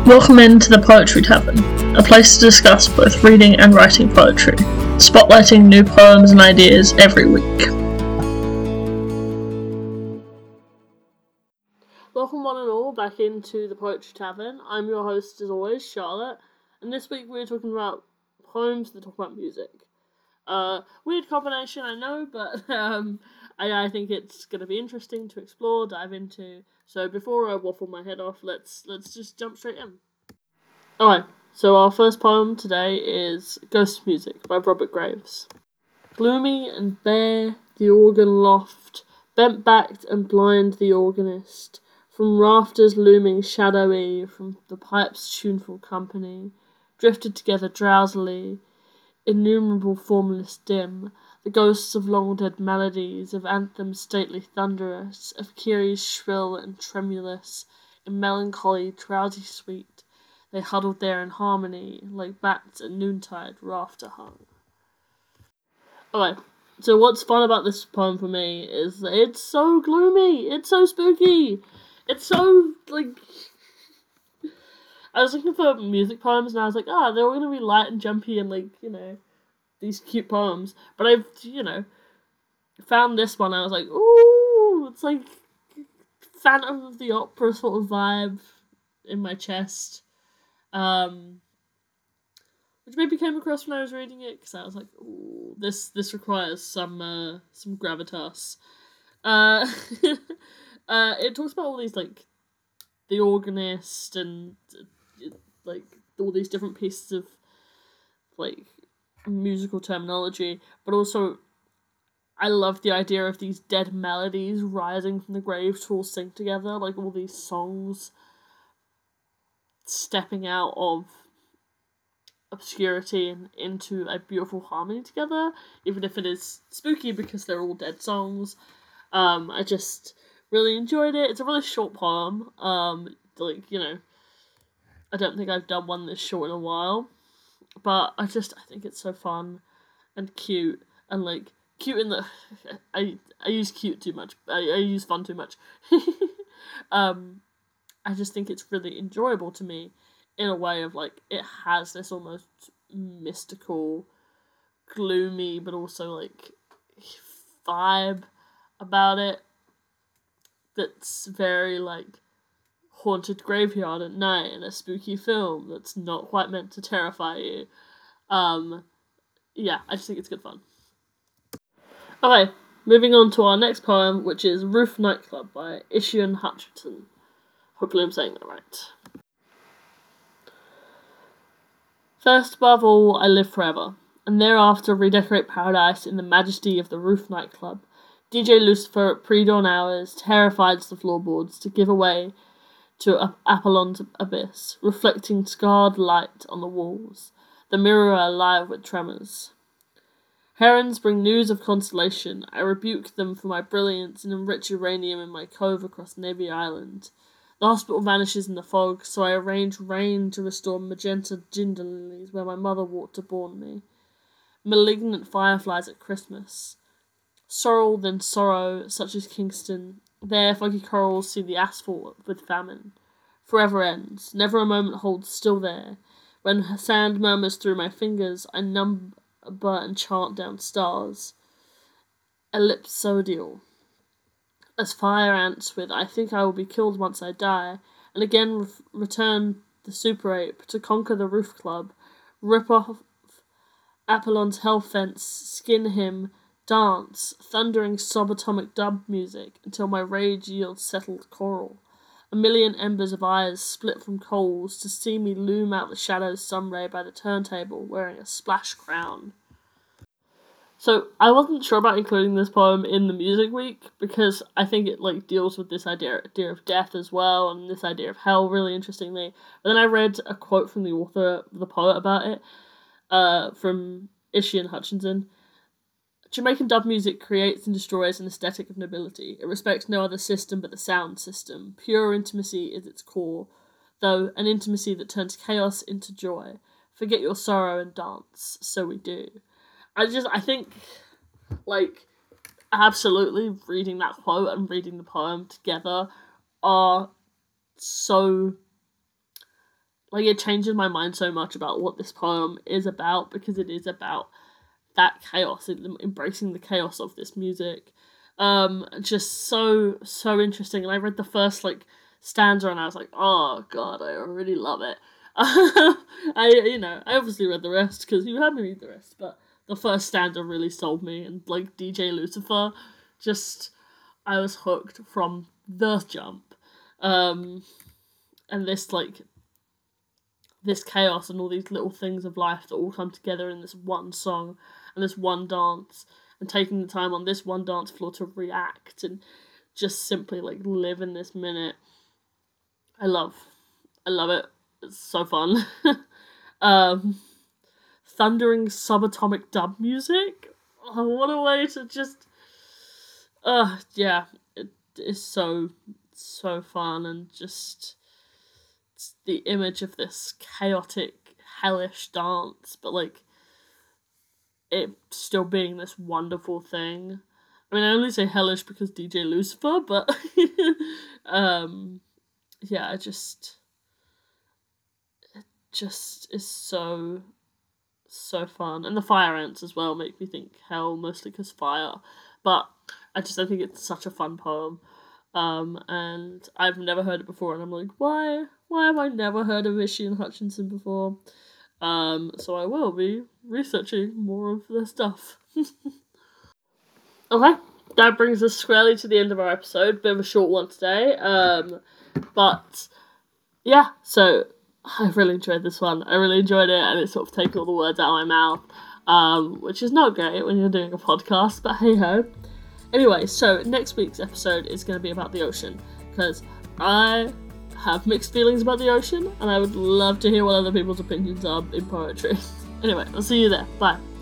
Welcome into the Poetry Tavern, a place to discuss both reading and writing poetry, spotlighting new poems and ideas every week. Welcome one and all back into the Poetry Tavern. I'm your host as always, Charlotte, and this week we're talking about poems that talk about music. Weird combination, I know, but I think it's going to be interesting to explore, dive into. So before I waffle my head off, let's just jump straight in. Alright, so our first poem today is Ghost Music by Robert Graves. Gloomy and bare, the organ loft, bent-backed and blind the organist, from rafters looming shadowy, from the pipe's tuneful company, drifted together drowsily, innumerable formless dim, the ghosts of long-dead melodies, of anthems stately thunderous, of kyries shrill and tremulous, in melancholy drowsy sweet, they huddled there in harmony, like bats at noontide rafter hung. Okay, so what's fun about this poem for me is that it's so gloomy, it's so spooky, it's so, I was looking for music poems and I was like, they're all gonna be light and jumpy and these cute poems. But I've, found this one, I was like, ooh, it's like Phantom of the Opera sort of vibe in my chest. Which maybe came across when I was reading it, because I was like, ooh, this requires some gravitas. It talks about all these, the organist and, all these different pieces of, musical terminology, but also I love the idea of these dead melodies rising from the grave to all sing together, all these songs stepping out of obscurity and into a beautiful harmony together, even if it is spooky because they're all dead songs. I just really enjoyed it. It's a really short poem. I don't think I've done one this short in a while, but I think it's so fun and cute and cute in the I use cute too much. I use fun too much. I just think it's really enjoyable to me in a way of it has this almost mystical, gloomy, but also vibe about it that's very haunted graveyard at night in a spooky film that's not quite meant to terrify you. Yeah, I just think it's good fun. Okay, moving on to our next poem, which is Roof Nightclub by Ishun Hutchinson. Hopefully I'm saying that right. First above all, I live forever, and thereafter redecorate paradise in the majesty of the Roof Nightclub. DJ Lucifer at pre-dawn hours terrifies the floorboards to give away to Apollon's abyss, reflecting scarred light on the walls, the mirror alive with tremors. Herons bring news of constellation. I rebuke them for my brilliance and enrich uranium in my cove across Navy Island. The hospital vanishes in the fog, so I arrange rain to restore magenta ginger lilies where my mother walked to born me. Malignant fireflies at Christmas. Sorrel then sorrow, such as Kingston. There foggy corals see the asphalt with famine. Forever ends. Never a moment holds still there. When sand murmurs through my fingers, I number and chant down stars. Ellipsodial. As fire ants with, I think I will be killed once I die, and again return the super ape to conquer the roof club, rip off Apollon's hell fence, skin him, dance, thundering subatomic dub music until my rage yields settled coral. A million embers of eyes split from coals to see me loom out the shadows some ray by the turntable wearing a splash crown. So I wasn't sure about including this poem in the music week because I think it deals with this idea of death as well and this idea of hell really interestingly. But then I read a quote from the author, the poet, about it, from Ishun Hutchinson. Jamaican dub music creates and destroys an aesthetic of nobility. It respects no other system but the sound system. Pure intimacy is its core, though an intimacy that turns chaos into joy. Forget your sorrow and dance. So we do. I think, absolutely reading that quote and reading the poem together are so like, it changes my mind so much about what this poem is about, because it is about that chaos, embracing the chaos of this music. Just so interesting. And I read the first, like, stanza and I was like, oh god, I already love it. I obviously read the rest because you had me read the rest, but the first stanza really sold me, and like DJ Lucifer, just, I was hooked from the jump. And this, like, this chaos and all these little things of life that all come together in this one song and this one dance, and taking the time on this one dance floor to react and just simply, like, live in this minute. I love it. It's so fun. Thundering subatomic dub music. Oh, what a way to just... yeah, it is so fun, and just... It's the image of this chaotic, hellish dance, but, like, it still being this wonderful thing. I mean, I only say hellish because DJ Lucifer, but yeah, it just is so fun. And the fire ants as well make me think hell, mostly because fire. But I think it's such a fun poem. And I've never heard it before, and I'm like, why have I never heard of Ishii Hutchinson before? So I will be researching more of their stuff. Okay, that brings us squarely to the end of our episode. Bit of a short one today. But yeah, so I really enjoyed this one. I really enjoyed it, and it sort of takes all the words out of my mouth, which is not great when you're doing a podcast, but hey ho. Anyway, so next week's episode is going to be about the ocean, because I have mixed feelings about the ocean, and I would love to hear what other people's opinions are in poetry. Anyway, I'll see you there. Bye.